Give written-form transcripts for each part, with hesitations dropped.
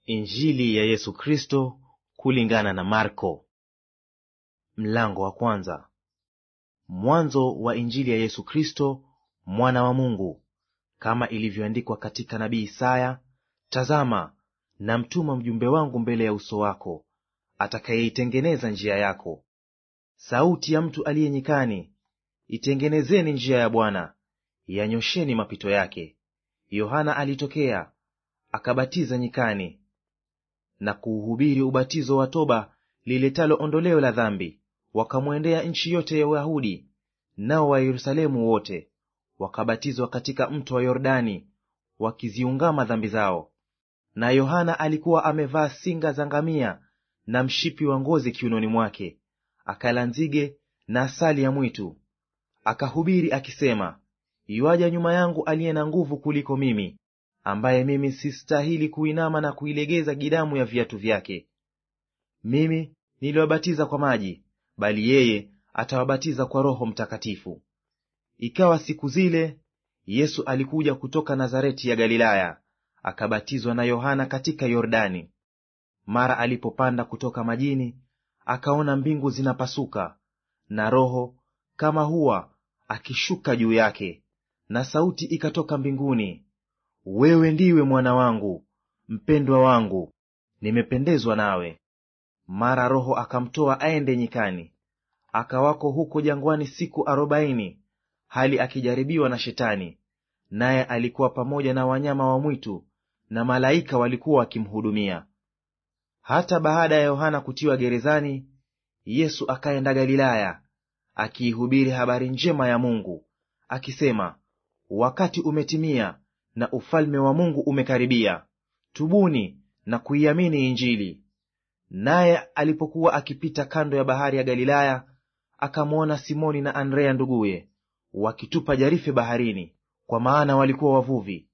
Injili ya Yesu Kristo kulingana na Marko. Mlango wa kwanza. Mwanzo wa Injili ya Yesu Kristo mwana wa Mungu, kama ilivyoandikwa katika nabii Isaya, tazama, namtuma mjumbe wangu mbele ya uso wako, atakayeitengeneza njia yako. Sauti ya mtu aliye nyikani, itengenezeni njia ya Bwana, yanyosheni mapito yake. Yohana alitokea akabatiza nyikani na kuuhubiri ubatizo wa toba liletalo ondoleo la dhambi. Wakamwendea nchi yote ya Uyahudi nao wa Yerusalemu wote, wakabatizwa katika mto wa Yordani, wakiziungama dhambi zao. Na Yohana alikuwa amevaa singa za ngamia na mshipi wa ngozi kiunoni mwake, akala nzige na asali ya mwitu. Akahubiri akisema, yuaja nyuma yangu aliye na nguvu kuliko mimi, ambaye mimi sistahili kuinama na kuilegeza gidamu ya viatu vyake. Mimi niliwabatiza kwa maji, bali yeye atawabatiza kwa Roho Mtakatifu. Ikawa siku zile, Yesu alikuja kutoka Nazareti ya Galilaya, akabatizwa na Yohana katika Yordani. Mara alipopanda kutoka majini, akaona mbingu zinapasuka, na Roho kama hua akishuka juu yake. Na sauti ikatoka mbinguni, wewe ndiwe mwana wangu mpendwa wangu, nimependezwa nawe. Mara Roho akamtoa aende nyikani, akawako huko jangwani siku 40, hali akijaribiwa na Shetani. Naye alikuwa pamoja na wanyama wa mwitu, na malaika walikuwa wakimhudumia. Hata baada ya Yohana kutiwa gerezani, Yesu akaenda Galilaya, akiihubiri habari njema ya Mungu, akisema, wakati umetimia na ufalme wa Mungu umekaribia. Tubuni na kuiamini Injili. Naye alipokuwa akipita kando ya bahari ya Galilaya, akamwona Simoni na Andrea nduguye wakitupa jarife baharini, kwa maana walikuwa wavuvi.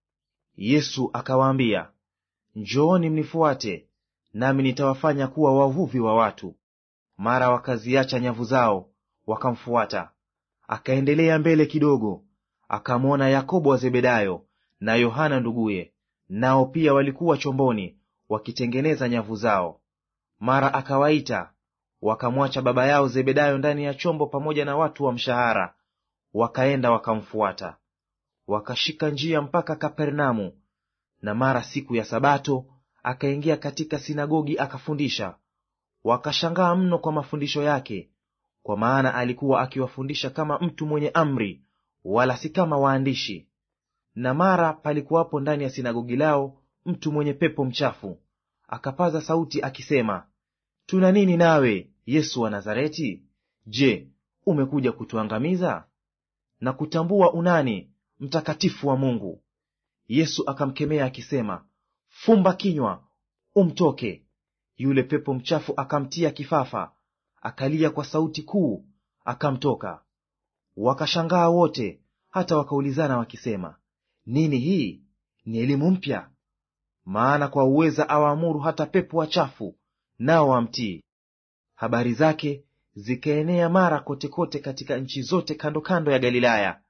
Yesu akawaambia, njooni mnifuate, nami nitawafanya kuwa wavuvi wa watu. Mara wakaziacha nyavu zao wakamfuata. Akaendelea mbele kidogo, akamwona Yakobo wa Zebedayo na Yohana nduguye, nao pia walikuwa chomboni wakitengeneza nyavu zao. Mara akawaita, wakamwacha baba yao Zebedayo ndani ya chombo pamoja na watu wa mshahara, wakaenda wakamfuata. Wakashika njia mpaka Kapernaumu. Na mara siku ya Sabato akaingia katika sinagogi akafundisha. Wakashangaa mno kwa mafundisho yake, kwa maana alikuwa akiwafundisha kama mtu mwenye amri, wala si kama waandishi. Na mara palikuwapo ndani ya sinagogi lao mtu mwenye pepo mchafu, akapaza sauti akisema, tuna nini nawe, Yesu wa Nazareti? Je, umekuja kutuangamiza? Na kutambua unani, mtakatifu wa Mungu? Yesu akamkemea akisema, fumba kinywa, umtoke. Yule pepo mchafu akamtia kifafa, akalia kwa sauti kuu, akamtoka. Wakashangaa wote, hata wakaulizana wakisema, nini hii? Ni elimu mpya. Maana kwa uweza awaamuru hata pepo wachafu, nao wamtii. Habari zake zikaenea mara kote kote katika nchi zote kando kando ya Galilaya.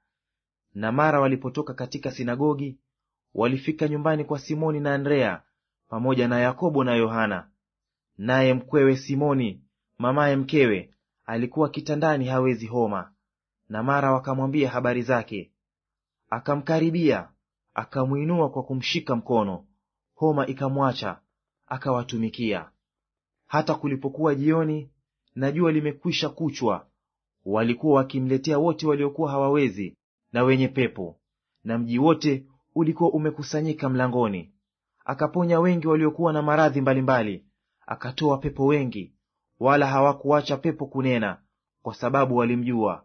Na mara walipotoka katika sinagogi, walifika nyumbani kwa Simoni na Andrea pamoja na Yakobo na Yohana. Naye mkwewe Simoni, mamaye mkewe, alikuwa kitandani hawezi homa. Na mara wakamwambia habari zake. Akamkaribia, akamwinua kwa kumshika mkono, homa ikamwacha, akawatumikia. Hata kulipokuwa jioni na jua limekwisha kuchwa, walikuwa wakimletea wote waliokuwa hawawezi na wenye pepo, na mji wote ulikuwa umekusanyika mlangoni. Akaponya wengi waliokuwa na maradhi mbalimbali, akatoa pepo wengi, wala hawakuacha pepo kunena, kwa sababu walimjua.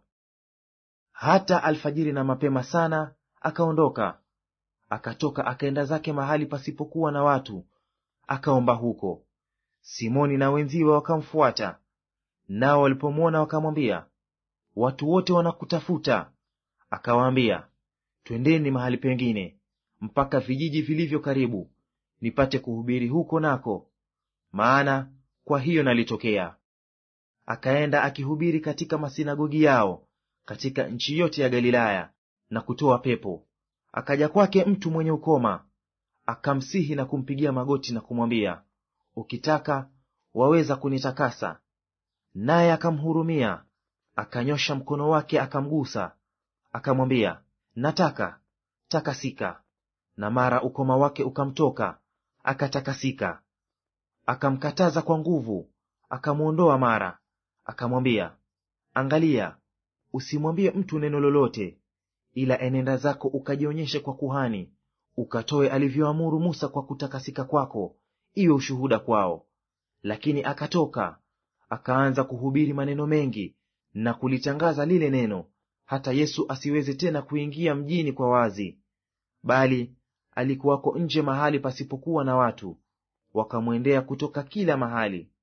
Hata alfajiri na mapema sana akaondoka, akatoka akaenda zake mahali pasipokuwa na watu, akaomba huko. Simoni na wenziwe wakamfuata. Nao walipomwona wakamwambia, watu wote wanakutafuta. Akawaambia, twendeni mahali pengine, mpaka vijiji vilivyo karibu, nipate kuhubiri huko nako, maana kwa hiyo nalitokea. Akaenda akihubiri katika masinagogi yao katika nchi yote ya Galilaya, na kutoa pepo. Akaja kwake mtu mwenye ukoma, akamsihi na kumpigia magoti na kumwambia, ukitaka waweza kunitakasa. Naye akamhurumia, akanyosha mkono wake akamgusa, akamwambia, nataka, takasika. Na mara ukoma wake ukamtoka, akatakasika. Akamkataza kwa nguvu, akamwondoa mara, akamwambia, angalia, usimwambie mtu neno lolote, ila enenda zako ukajionyeshe kwa kuhani, ukatoe alivyoamuru Musa kwa kutakasika kwako, iwe ushuhuda kwao. Lakini akatoka akaanza kuhubiri maneno mengi na kulitangaza lile neno, hata Yesu asiweze tena kuingia mjini kwa wazi, bali alikuwako nje mahali pasipokuwa na watu, wakamwendea kutoka kila mahali.